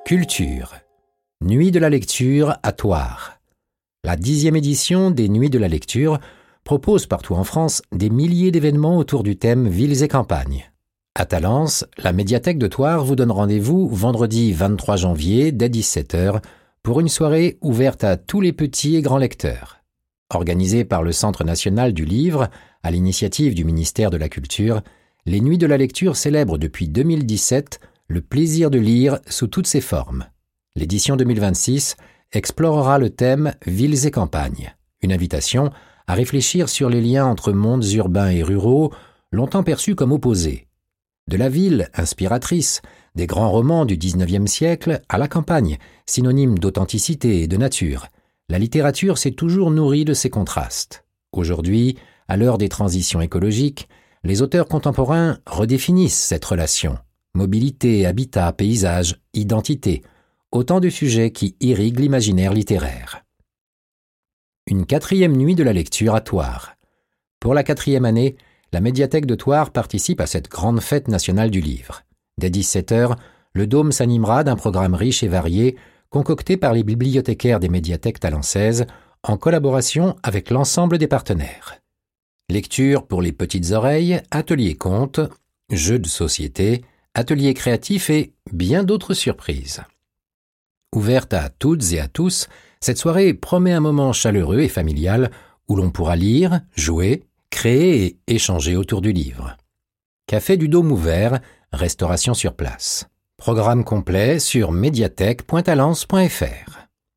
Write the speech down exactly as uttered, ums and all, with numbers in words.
Culture. Nuit de la lecture à Thouars. La dixième édition des Nuits de la lecture propose partout en France des milliers d'événements autour du thème villes et campagnes. À Talence, la médiathèque de Thouars vous donne rendez-vous vendredi vingt-trois janvier dès dix-sept heures pour une soirée ouverte à tous les petits et grands lecteurs. Organisée par le Centre national du livre, à l'initiative du ministère de la Culture, les Nuits de la lecture célèbrent depuis deux mille dix-sept le plaisir de lire sous toutes ses formes. L'édition deux mille vingt-six explorera le thème villes et campagnes, une invitation à réfléchir sur les liens entre mondes urbains et ruraux, longtemps perçus comme opposés. De la ville, inspiratrice, des grands romans du dix-neuvième siècle, à la campagne, synonyme d'authenticité et de nature, la littérature s'est toujours nourrie de ces contrastes. Aujourd'hui, à l'heure des transitions écologiques, les auteurs contemporains redéfinissent cette relation. Mobilité, habitat, paysage, identité, autant de sujets qui irriguent l'imaginaire littéraire. Une quatrième nuit de la lecture à Thouars. Pour la quatrième année, la médiathèque de Thouars participe à cette grande fête nationale du livre. Dès dix-sept heures, le Dôme s'animera d'un programme riche et varié, concocté par les bibliothécaires des médiathèques talancaises, en collaboration avec l'ensemble des partenaires. Lecture pour les petites oreilles, ateliers contes, jeux de société, ateliers créatifs et bien d'autres surprises. Ouverte à toutes et à tous, cette soirée promet un moment chaleureux et familial où l'on pourra lire, jouer, créer et échanger autour du livre. Café du Dôme ouvert, restauration sur place. Programme complet sur médiathèque point talence point f r.